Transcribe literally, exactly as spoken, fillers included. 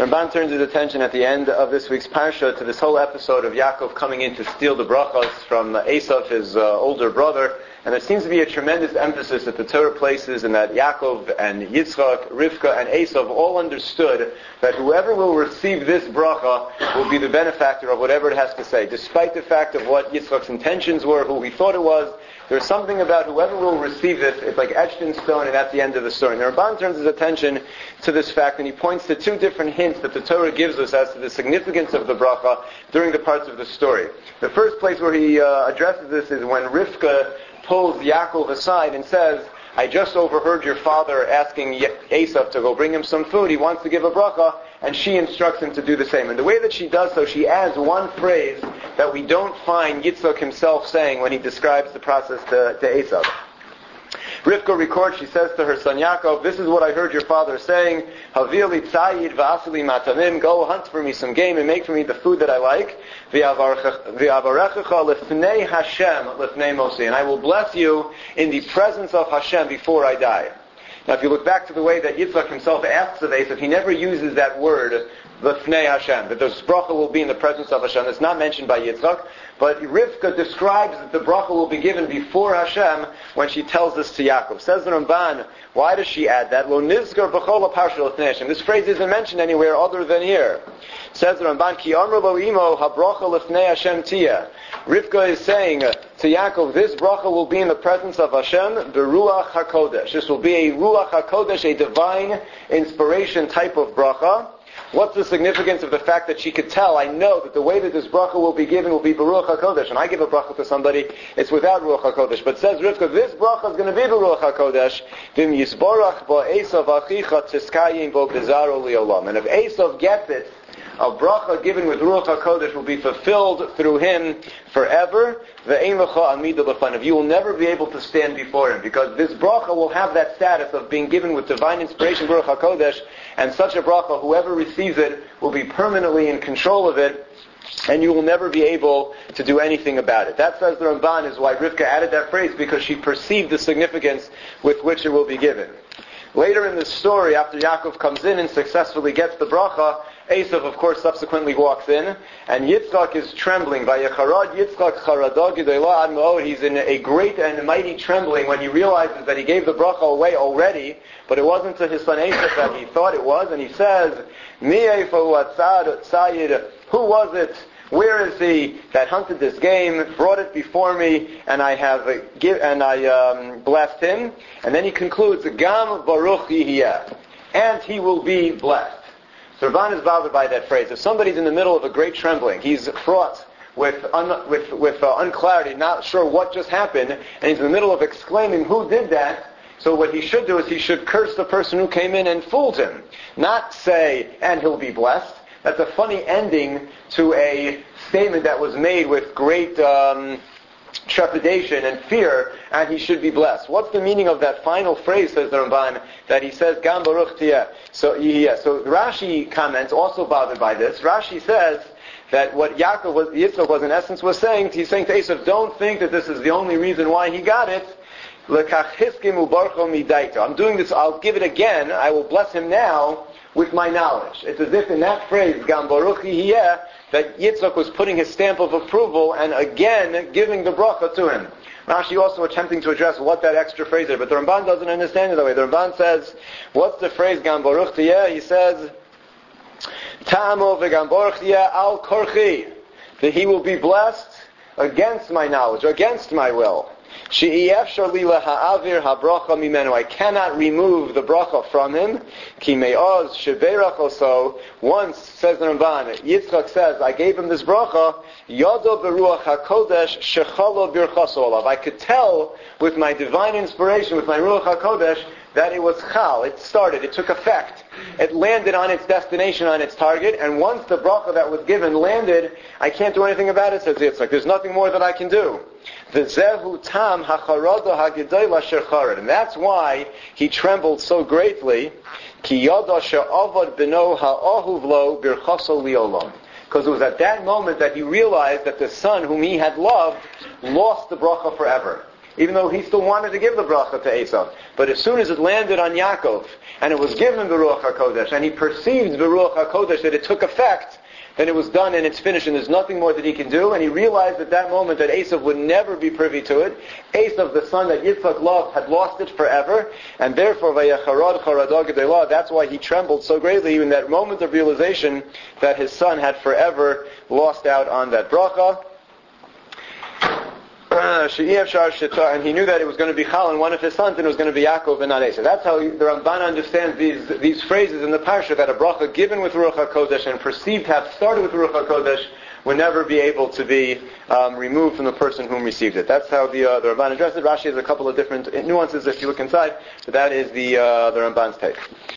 Ramban turns his attention at the end of this week's parsha to this whole episode of Yaakov coming in to steal the brachos from Esav, his uh, older brother. And there seems to be a tremendous emphasis that the Torah places in that Yaakov and Yitzchak, Rivka and Esav all understood that whoever will receive this bracha will be the benefactor of whatever it has to say. Despite the fact of what Yitzchak's intentions were, who he thought it was, there's something about whoever will receive this, it's like etched in stone, and that's the end of the story. And the Ramban turns his attention to this fact, and he points to two different hints that the Torah gives us as to the significance of the bracha during the parts of the story. The first place where he uh, addresses this is when Rivka pulls Yaakov aside and says, I just overheard your father asking Esav to go bring him some food. He wants to give a bracha, and she instructs him to do the same. And the way that she does so, she adds one phrase that we don't find Yitzchak himself saying when he describes the process to, to Esav. Rivka records, she says to her son Yaakov, this is what I heard your father saying, Havili tzayid v'asili matamim, go hunt for me some game and make for me the food that I like, v'avarechecha lifnei Hashem lifnei Mosi, and I will bless you in the presence of Hashem before I die. Now if you look back to the way that Yitzchak himself asks of Esav, he never uses that word, lifnei Hashem, that the bracha will be in the presence of Hashem. It's not mentioned by Yitzchak, but Rivka describes that the bracha will be given before Hashem when she tells this to Yaakov. Says the Ramban, why does she add that? Lo nizkar b'chol parsha lifnei Hashem. This phrase isn't mentioned anywhere other than here. Says the Ramban, Ki amru lo imo habracha lifnei Hashem tia. Rivka is saying to Yaakov, this bracha will be in the presence of Hashem, the Ruach HaKodesh. This will be a Ruach HaKodesh, a divine inspiration type of bracha. What's the significance of the fact that she could tell, I know that the way that this bracha will be given will be Baruch HaKodesh. And I give a bracha to somebody, it's without Ruach HaKodesh. But says Rivka, this bracha is going to be Baruch HaKodesh. Vim yisborach bo Esav achicha tiskayim bo bezaro liolam. And if Esav gets it, a bracha given with Ruach HaKodesh will be fulfilled through him forever. Ve'ein lecha amida b'fanav. You will never be able to stand before him, because this bracha will have that status of being given with divine inspiration, Ruach HaKodesh, and such a bracha, whoever receives it will be permanently in control of it, and you will never be able to do anything about it. That, says the Ramban, is why Rivka added that phrase, because she perceived the significance with which it will be given. Later in the story, after Yaakov comes in and successfully gets the bracha, Esav, of course, subsequently walks in, and Yitzchak is trembling. Vayecharad Yitzchak charado gedolah ad ma'od. He's in a great and mighty trembling when he realizes that he gave the bracha away already, but it wasn't to his son Esav that he thought it was, and he says, Mi eifa tzayid, who was it? Where is he that hunted this game, brought it before me, and I have uh, give, and I um, blessed him? And then he concludes, Gam baruch yihiyeh, and he will be blessed. So Ramban is bothered by that phrase. If somebody's in the middle of a great trembling, he's fraught with un, with with uh, unclarity, not sure what just happened, and he's in the middle of exclaiming, who did that? So what he should do is he should curse the person who came in and fooled him, not say, and he'll be blessed. That's a funny ending to a statement that was made with great um, trepidation and fear, and he should be blessed. What's the meaning of that final phrase, says the Ramban, that he says, Gam baruch tiyeh. So, yeah. So Rashi comments, also bothered by this. Rashi says that what Yaakov was, Yitzchak was in essence was saying, he's saying to Esav, don't think that this is the only reason why he got it. I'm doing this, I'll give it again, I will bless him now with my knowledge. It's as if in that phrase, Gam baruch yihiyeh, that Yitzchak was putting his stamp of approval and again giving the bracha to him. Rashi also attempting to address what that extra phrase is, but the Ramban doesn't understand it that way. The Ramban says, what's the phrase Gam baruch yihiyeh? He says, Ta'amo v'gam baruch yihiyeh al korchi, that he will be blessed against my knowledge, against my will. I cannot remove the bracha from him. Once, says the Ramban, Yitzchak says, I gave him this bracha, I could tell with my divine inspiration, with my Ruach HaKodesh, that it was chal, it started, it took effect. It landed on its destination, on its target, and once the bracha that was given landed, I can't do anything about it, says Yitzchak. There's nothing more that I can do. And that's why he trembled so greatly, because it was at that moment that he realized that the son whom he had loved lost the bracha forever. even though he still wanted to give the bracha to Esav. But as soon as it landed on Yaakov, and it was given the Ruach HaKodesh, and he perceived the Ruach HaKodesh, that it took effect, then it was done and it's finished and there's nothing more that he can do. And he realized at that moment that Esav would never be privy to it. Esav, the son that Yitzchak loved, had lost it forever. And therefore, Vayacharad Charado Gedolah, that's why he trembled so greatly in that moment of realization that his son had forever lost out on that bracha. Uh, and he knew that it was going to be Chal and one of his sons, and it was going to be Yaakov and not Esav. That's how the Ramban understands these these phrases in the parsha, that a bracha given with Ruach HaKodesh and perceived to have started with Ruach HaKodesh would never be able to be um, removed from the person whom received it. That's how the uh, the Ramban addressed it. Rashi has a couple of different nuances if you look inside, but that is the uh, the Ramban's take.